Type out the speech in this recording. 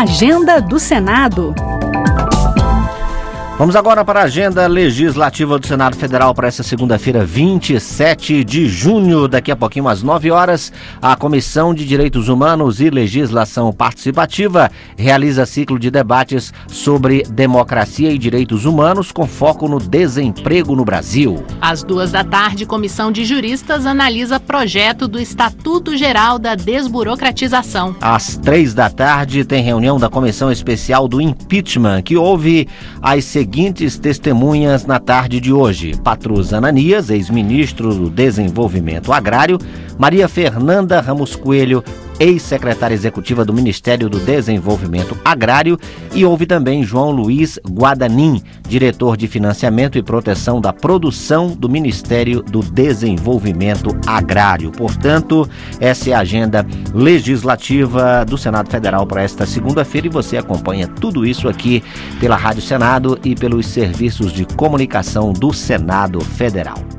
Agenda do Senado. Vamos agora para a agenda legislativa do Senado Federal para essa segunda-feira, 27 de junho. Daqui a pouquinho, às 9 horas, a Comissão de Direitos Humanos e Legislação Participativa realiza ciclo de debates sobre democracia e direitos humanos com foco no desemprego no Brasil. Às 14h, Comissão de Juristas analisa projeto do Estatuto Geral da Desburocratização. Às 15h, tem reunião da Comissão Especial do Impeachment, que ouve as seguintes testemunhas na tarde de hoje: Patrus Ananias, ex-ministro do Desenvolvimento Agrário; Maria Fernanda Ramos Coelho, ex-secretária executiva do Ministério do Desenvolvimento Agrário, e houve também João Luiz Guadanin, diretor de Financiamento e Proteção da Produção do Ministério do Desenvolvimento Agrário. Portanto, essa é a agenda legislativa do Senado Federal para esta segunda-feira, e você acompanha tudo isso aqui pela Rádio Senado e pelos serviços de comunicação do Senado Federal.